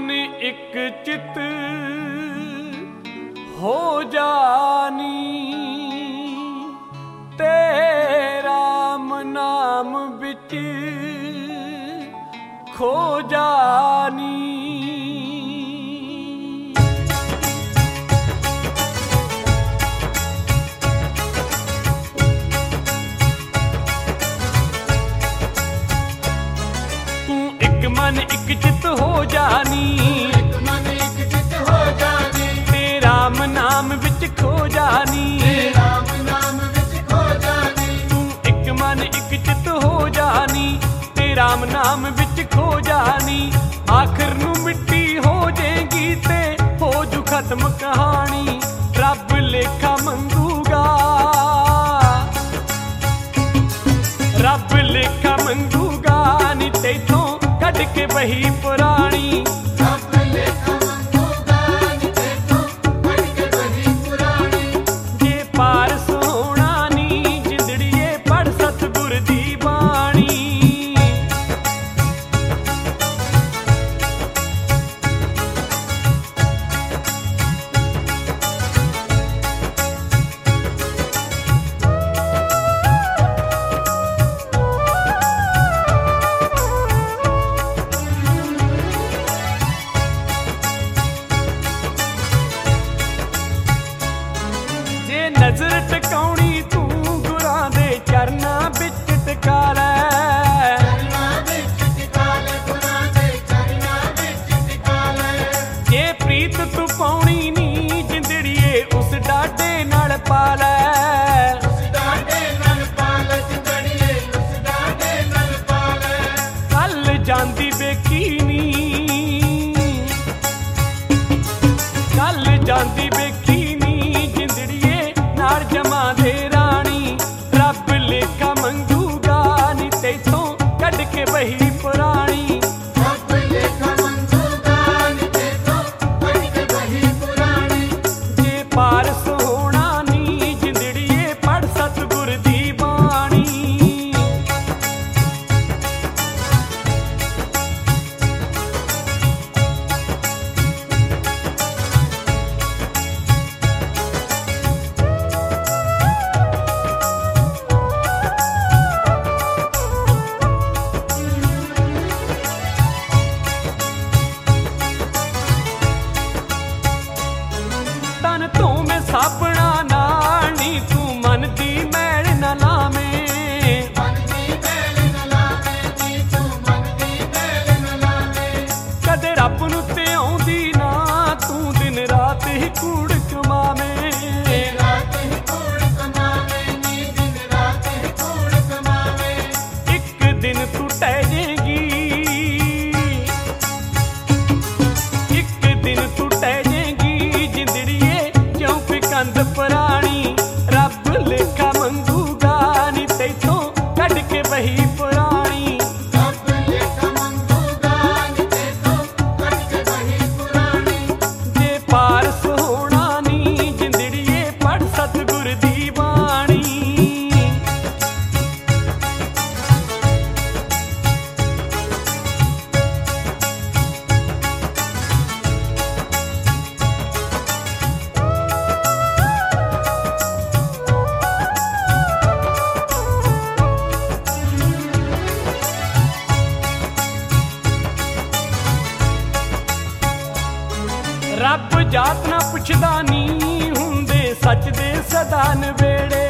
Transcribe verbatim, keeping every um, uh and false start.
मन एक चित हो जानी, तेरा नाम बिच खो जानी। तू एक मन एक चित हो जानी, एक मन एक चित हो जानी, तेरा नाम बिच खो जानी, तेरा नाम विच खो जानी। तू एक मन एक चित हो जानी, तेरा नाम बिच खो जानी। आखिर नू मिट्टी हो जाएगी ते हो जू खत्म कहानी। रब लेखा मंगूगा, रब लेखा मंगूगा नी तेथों कढ के बही पुरानी। रब लेखा मंगूगा नी तेथों कढ के बही पुरानी। जे पार सोना नी जिंदड़िए पढ़ सतगुर दी बाणी। नजर टकाउणी तू गुरां दे चरना बिच टका लै, चरना विच टिका ले, गुरां दे चरना विच टिका ले। जे प्रीत तू पाउणी नी जिंदड़िए उस डाडे नाल पा लै। उस डाडे नाल पा ले जिंदड़िए, उस डाडे नाल पा ले। कल जांदी बेखी नी, कल जांदी बेखी नी जिंदड़िए नाल जमा दे रानी। रब लेखा मंगूगा नी तेथों कढ के बही पुरानी। रब लेखा मंगूगा नी तेथों कढ के बही पुरानी। जे पार सोना नी जिंदड़िए पढ़ सतगुर दी बाणी। तन तो मैं साबना नाल नी तू मन दी मैल न लावें। मन दी मैल न लावे नी तू, मन दी मैल न लावे। कदे रब नू ते आउंदी ना तू दिन रात ही कूड़ कमावें। रात ही कूड़ कमावे नी, दिन रात ही कूड़ कमावे। एक दिन तू टह जाएगी, एक दिन तू टह जाएगी जिंदड़िए क्यों कंध पुरानी। रब लेखा मंगूगा नी तेथों कढ के बही पुरानी। रब लेखा मंगूगा नी तेथों कढ के बही पुरानी। जे पार सोना नी जिंदड़िए पढ़ सतगुर दी बाणी। रब जात ना पुछदा नी हुंदे सच दे सदा नवेड़े।